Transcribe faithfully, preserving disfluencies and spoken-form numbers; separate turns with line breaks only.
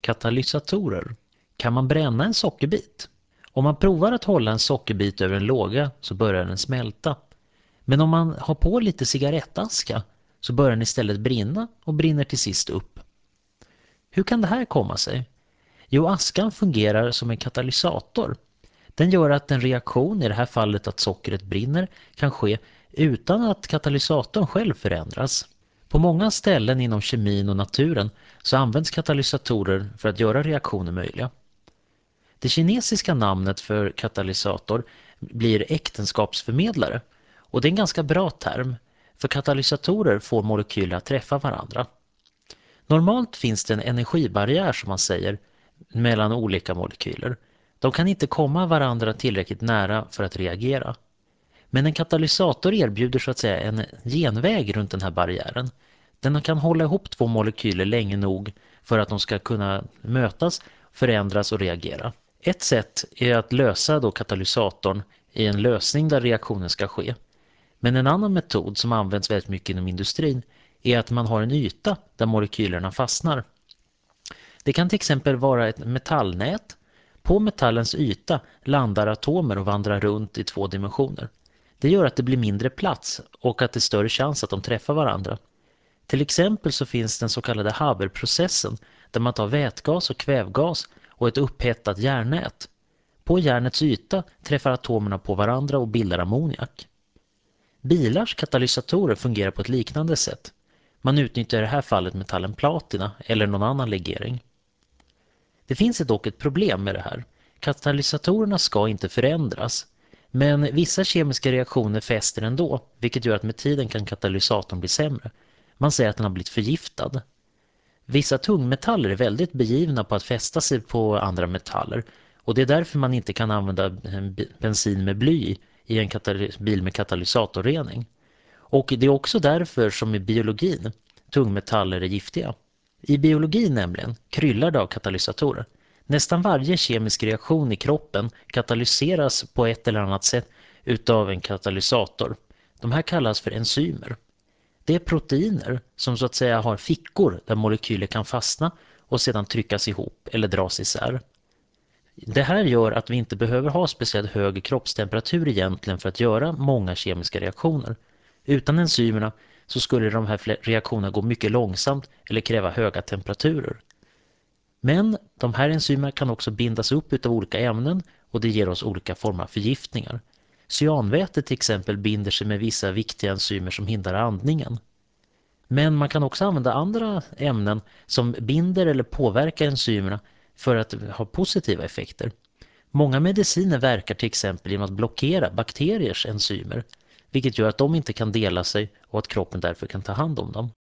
Katalysatorer. Kan man bränna en sockerbit? Om man provar att hålla en sockerbit över en låga så börjar den smälta. Men om man har på lite cigarettaska så börjar den istället brinna och brinner till sist upp. Hur kan det här komma sig? Jo, askan fungerar som en katalysator. Den gör att en reaktion, i det här fallet att sockret brinner, kan ske utan att katalysatorn själv förändras. På många ställen inom kemin och naturen så används katalysatorer för att göra reaktioner möjliga. Det kinesiska namnet för katalysator blir äktenskapsförmedlare, och det är en ganska bra term, för katalysatorer får molekyler att träffa varandra. Normalt finns det en energibarriär, som man säger, mellan olika molekyler. De kan inte komma varandra tillräckligt nära för att reagera. Men en katalysator erbjuder så att säga en genväg runt den här barriären. Den kan hålla ihop två molekyler länge nog för att de ska kunna mötas, förändras och reagera. Ett sätt är att lösa då katalysatorn i en lösning där reaktionen ska ske. Men en annan metod som används väldigt mycket inom industrin är att man har en yta där molekylerna fastnar. Det kan till exempel vara ett metallnät. På metallens yta landar atomer och vandrar runt i två dimensioner. Det gör att det blir mindre plats och att det är större chans att de träffar varandra. Till exempel så finns den så kallade Haber-processen, där man tar vätgas och kvävgas och ett upphettat järnnät. På järnets yta träffar atomerna på varandra och bildar ammoniak. Bilars katalysatorer fungerar på ett liknande sätt. Man utnyttjar i det här fallet metallen platina eller någon annan legering. Det finns dock ett problem med det här. Katalysatorerna ska inte förändras, men vissa kemiska reaktioner fäster ändå, vilket gör att med tiden kan katalysatorn bli sämre. Man säger att den har blivit förgiftad. Vissa tungmetaller är väldigt begivna på att fästa sig på andra metaller, och det är därför man inte kan använda bensin med bly i en bil med katalysatorrening. Och det är också därför som i biologin tungmetaller är giftiga. I biologin nämligen kryllar det av katalysatorer. Nästan varje kemisk reaktion i kroppen katalyseras på ett eller annat sätt utav en katalysator. De här kallas för enzymer. Det är proteiner som så att säga har fickor där molekyler kan fastna och sedan tryckas ihop eller dras isär. Det här gör att vi inte behöver ha speciellt hög kroppstemperatur egentligen för att göra många kemiska reaktioner. Utan enzymerna så skulle de här reaktionerna gå mycket långsamt eller kräva höga temperaturer. Men de här enzymerna kan också bindas upp av olika ämnen, och det ger oss olika former av förgiftningar. Cyanväte till exempel binder sig med vissa viktiga enzymer som hindrar andningen. Men man kan också använda andra ämnen som binder eller påverkar enzymerna för att ha positiva effekter. Många mediciner verkar till exempel genom att blockera bakteriers enzymer, vilket gör att de inte kan dela sig och att kroppen därför kan ta hand om dem.